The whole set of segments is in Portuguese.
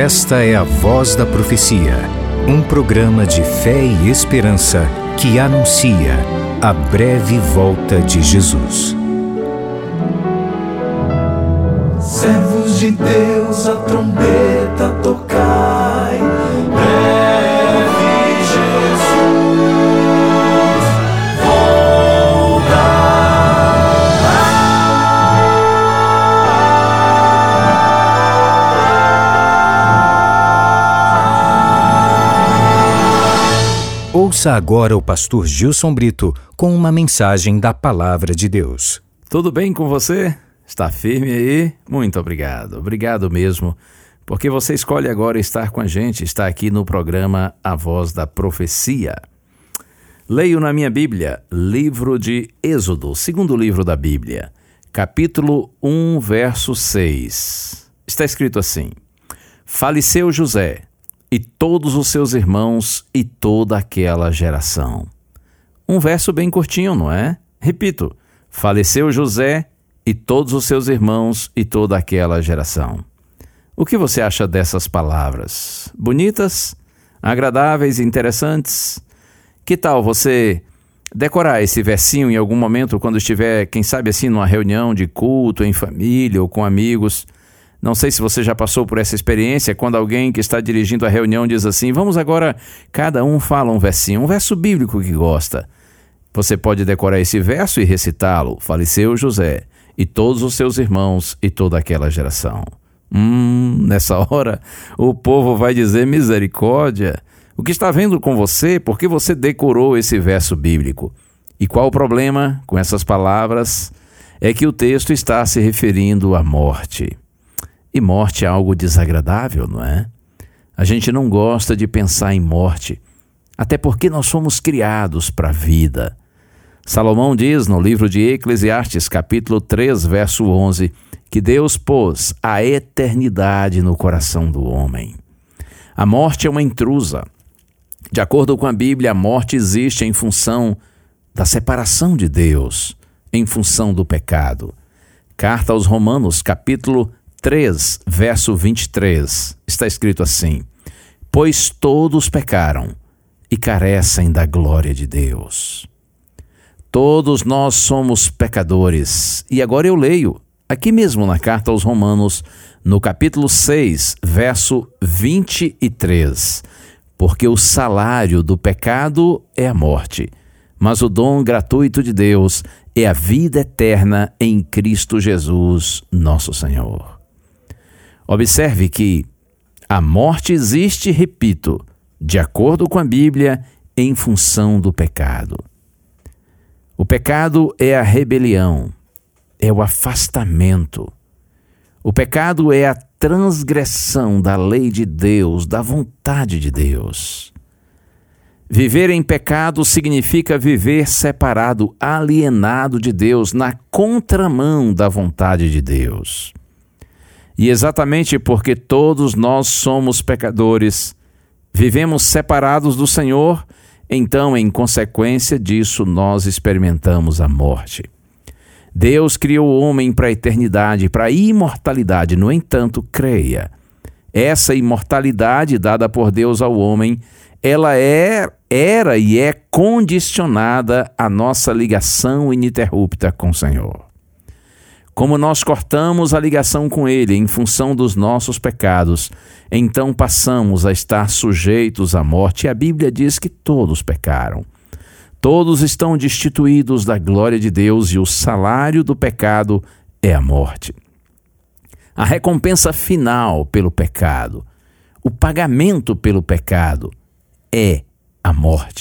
Esta é a Voz da Profecia, um programa de fé e esperança que anuncia a breve volta de Jesus. Servos de Deus, a trombeta tocai, breve Jesus Ouça agora o pastor Gilson Brito com uma mensagem da Palavra de Deus. Tudo bem com você? Está firme aí? Muito obrigado. Obrigado mesmo, porque você escolhe agora estar com a gente, está aqui no programa A Voz da Profecia. Leio na minha Bíblia, livro de Êxodo, segundo livro da Bíblia, capítulo 1, verso 6. Está escrito assim: Faleceu José, e todos os seus irmãos e toda aquela geração. Um verso bem curtinho, não é? Repito, faleceu José e todos os seus irmãos e toda aquela geração. O que você acha dessas palavras? Bonitas? Agradáveis? Interessantes? Que tal você decorar esse versinho em algum momento quando estiver, quem sabe assim, numa reunião de culto, em família ou com amigos? Não sei se você já passou por essa experiência, quando alguém que está dirigindo a reunião diz assim: vamos agora, cada um fala um versinho, um verso bíblico que gosta. Você pode decorar esse verso e recitá-lo. Faleceu José, e todos os seus irmãos e toda aquela geração. Nessa hora, o povo vai dizer: misericórdia, o que está vendo com você? Por que você decorou esse verso bíblico? E qual o problema com essas palavras? É que o texto está se referindo à morte. E morte é algo desagradável, não é? A gente não gosta de pensar em morte, até porque nós fomos criados para a vida. Salomão diz no livro de Eclesiastes, capítulo 3, verso 11, que Deus pôs a eternidade no coração do homem. A morte é uma intrusa. De acordo com a Bíblia, a morte existe em função da separação de Deus, em função do pecado. Carta aos Romanos, capítulo 3, verso 23, está escrito assim: pois todos pecaram e carecem da glória de Deus. Todos nós somos pecadores. E agora eu leio, aqui mesmo na carta aos Romanos, no capítulo 6, verso 23, porque o salário do pecado é a morte, mas o dom gratuito de Deus é a vida eterna em Cristo Jesus, nosso Senhor. Observe que a morte existe, repito, de acordo com a Bíblia, em função do pecado. O pecado é a rebelião, é o afastamento. O pecado é a transgressão da lei de Deus, da vontade de Deus. Viver em pecado significa viver separado, alienado de Deus, na contramão da vontade de Deus. E exatamente porque todos nós somos pecadores, vivemos separados do Senhor, então, em consequência disso, nós experimentamos a morte. Deus criou o homem para a eternidade, para a imortalidade. No entanto, creia, essa imortalidade dada por Deus ao homem, ela era e é condicionada à nossa ligação ininterrupta com o Senhor. Como nós cortamos a ligação com Ele em função dos nossos pecados, então passamos a estar sujeitos à morte. E a Bíblia diz que todos pecaram. Todos estão destituídos da glória de Deus e o salário do pecado é a morte. A recompensa final pelo pecado, o pagamento pelo pecado é a morte.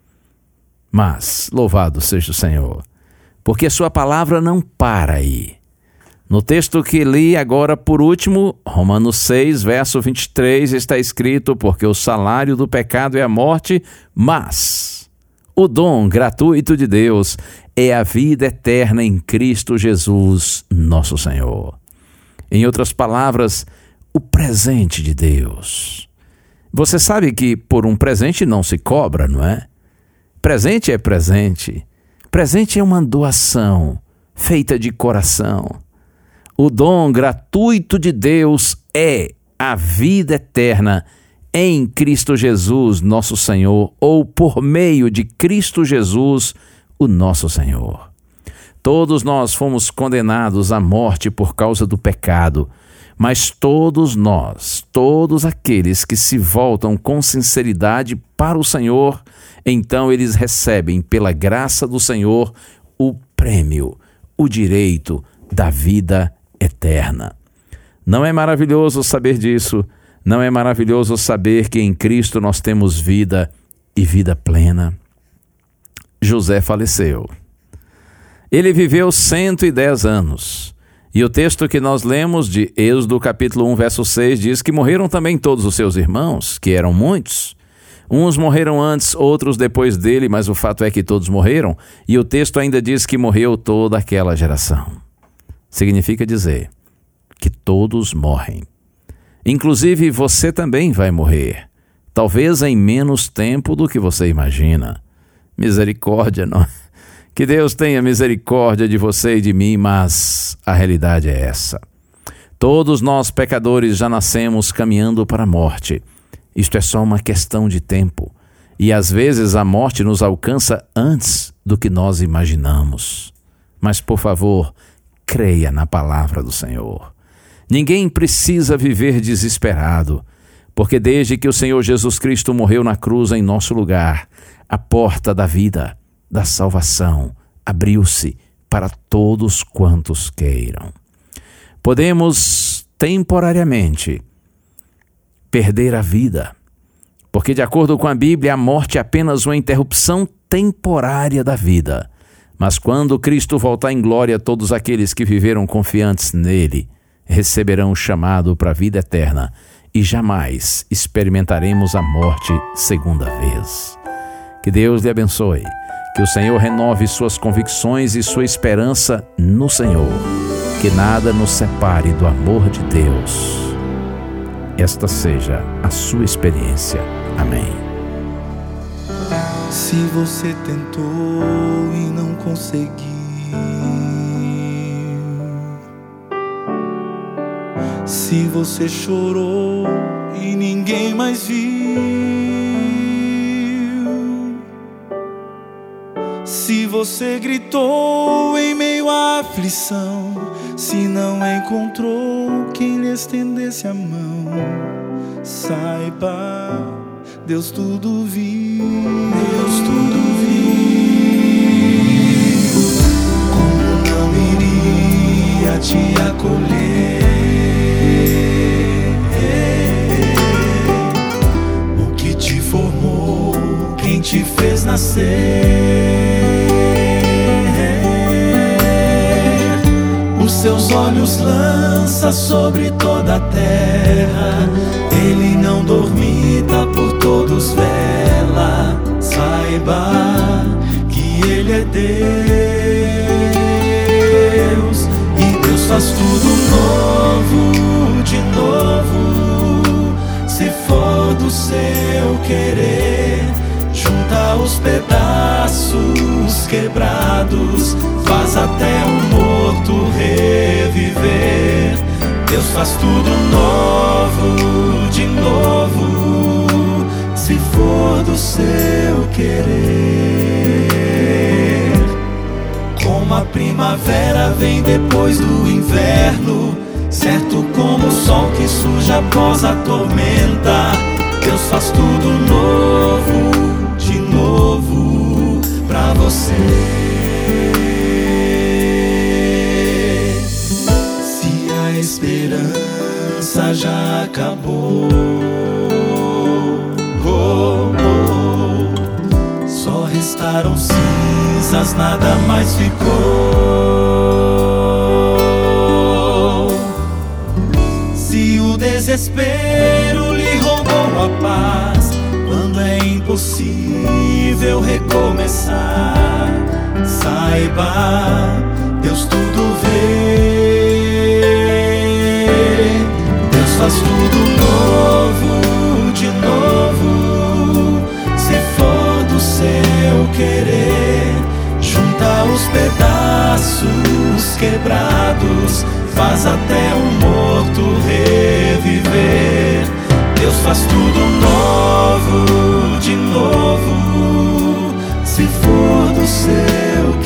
Mas, louvado seja o Senhor, porque sua palavra não para aí. No texto que li agora por último, Romanos 6, verso 23, está escrito: porque o salário do pecado é a morte, mas o dom gratuito de Deus é a vida eterna em Cristo Jesus, nosso Senhor. Em outras palavras, o presente de Deus. Você sabe que por um presente não se cobra, não é? Presente é presente. Presente é uma doação feita de coração. O dom gratuito de Deus é a vida eterna em Cristo Jesus, nosso Senhor, ou por meio de Cristo Jesus, o nosso Senhor. Todos nós fomos condenados à morte por causa do pecado, mas todos nós, todos aqueles que se voltam com sinceridade para o Senhor, então eles recebem pela graça do Senhor o prêmio, o direito da vida eterna. Não é maravilhoso saber disso? Não é maravilhoso saber que em Cristo nós temos vida e vida plena? José faleceu. Ele viveu 110 anos. E o texto que nós lemos de Êxodo capítulo 1, verso 6, diz que morreram também todos os seus irmãos, que eram muitos. Uns morreram antes, outros depois dele, mas o fato é que todos morreram. E o texto ainda diz que morreu toda aquela geração. Significa dizer que todos morrem. Inclusive você também vai morrer. Talvez em menos tempo do que você imagina. Misericórdia, não? Que Deus tenha misericórdia de você e de mim, mas a realidade é essa. Todos nós pecadores já nascemos caminhando para a morte. Isto é só uma questão de tempo. E às vezes a morte nos alcança antes do que nós imaginamos. Mas, por favor, creia na palavra do Senhor. Ninguém precisa viver desesperado, porque desde que o Senhor Jesus Cristo morreu na cruz em nosso lugar, a porta da vida, da salvação, abriu-se para todos quantos queiram. Podemos temporariamente perder a vida, porque de acordo com a Bíblia, a morte é apenas uma interrupção temporária da vida. Mas quando Cristo voltar em glória, todos aqueles que viveram confiantes nele receberão o chamado para a vida eterna e jamais experimentaremos a morte segunda vez. Que Deus lhe abençoe. Que o Senhor renove suas convicções e sua esperança no Senhor. Que nada nos separe do amor de Deus. Esta seja a sua experiência. Amém. Se você tentou e não conseguiu, se você chorou e ninguém mais viu, se você gritou em meio à aflição, se não encontrou quem lhe estendesse a mão, saiba, Deus tudo viu. Deus tudo viu. Como não iria te acolher? O que te formou, quem te fez nascer? Os seus olhos lança sobre toda a terra. Ele não dormita, por todos vela. Saiba que Ele é Deus, e Deus faz tudo novo, de novo. Se for do seu querer, junta os pedaços quebrados, faz até um morto reviver. Deus faz tudo novo, de novo, se for do seu querer. Como a primavera vem depois do inverno, certo como o sol que surge após a tormenta. Deus faz tudo novo, de novo, pra você. A esperança já acabou, só restaram cinzas, nada mais ficou. Se o desespero lhe roubou a paz, quando é impossível recomeçar, saiba, Deus tudo vê. Faz tudo novo, de novo, se for do seu querer. Junta os pedaços quebrados, faz até um morto reviver. Deus faz tudo novo, de novo, se for do seu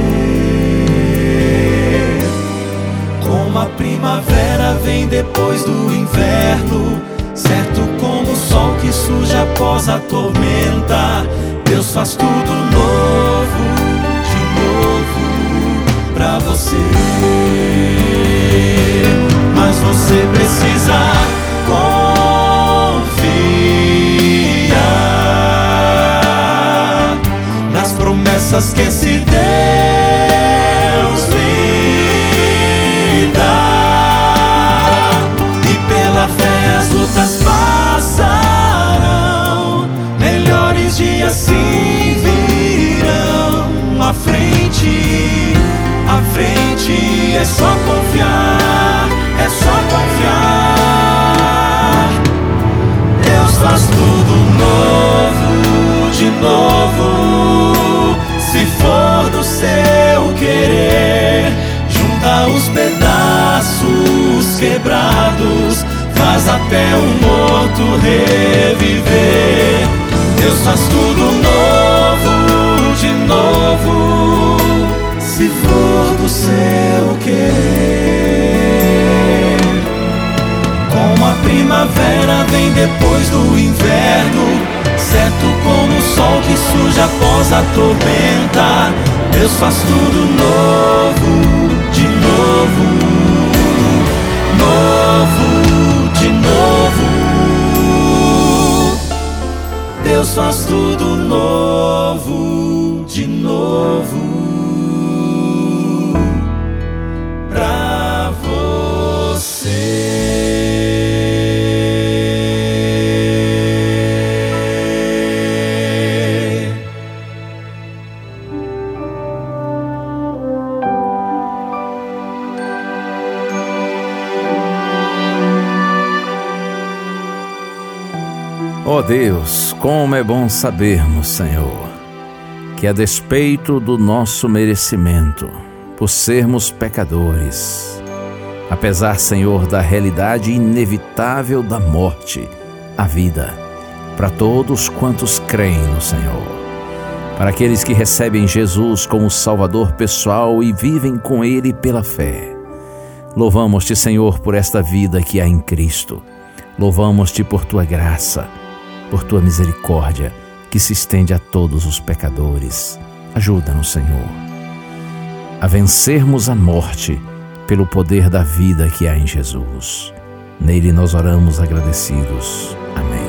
querer. Como a primavera vem depois do inverno, certo como o sol que surge após a tormenta, Deus faz tudo novo, de novo, pra você. Mas você precisa confiar nas promessas que esse Deus lhe dá, e pela fé as lutas passarão, melhores dias sim virão. À frente é só confiar, é só confiar. Deus faz tudo novo, de novo, se for do seu querer. Junta os pedaços quebrados, faz até o morto reviver. Deus faz tudo novo, de novo, se for do seu querer. Como a primavera vem depois do inverno, certo como o sol que surge após a tormenta, Deus faz tudo novo, de novo, novo, de novo. Deus faz tudo novo, de novo, pra você. Ó Deus, como é bom sabermos, Senhor, que a despeito do nosso merecimento, por sermos pecadores, apesar, Senhor, da realidade inevitável da morte, a vida, para todos quantos creem no Senhor, para aqueles que recebem Jesus como Salvador pessoal e vivem com Ele pela fé. Louvamos-te, Senhor, por esta vida que há em Cristo. Louvamos-te por tua graça, por tua misericórdia, que se estende a todos os pecadores. Ajuda-nos, Senhor, a vencermos a morte pelo poder da vida que há em Jesus. Nele nós oramos agradecidos. Amém.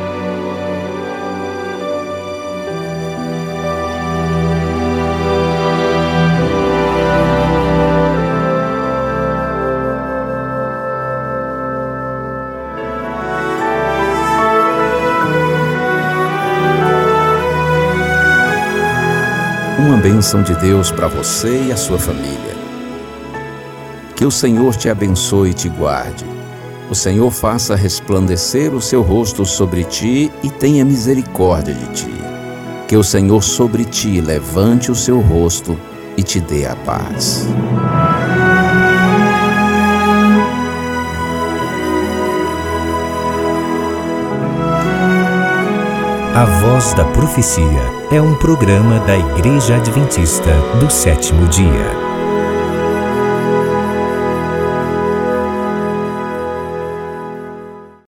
Uma bênção de Deus para você e a sua família. Que o Senhor te abençoe e te guarde. O Senhor faça resplandecer o seu rosto sobre ti e tenha misericórdia de ti. Que o Senhor sobre ti levante o seu rosto e te dê a paz. A Voz da Profecia é um programa da Igreja Adventista do Sétimo Dia.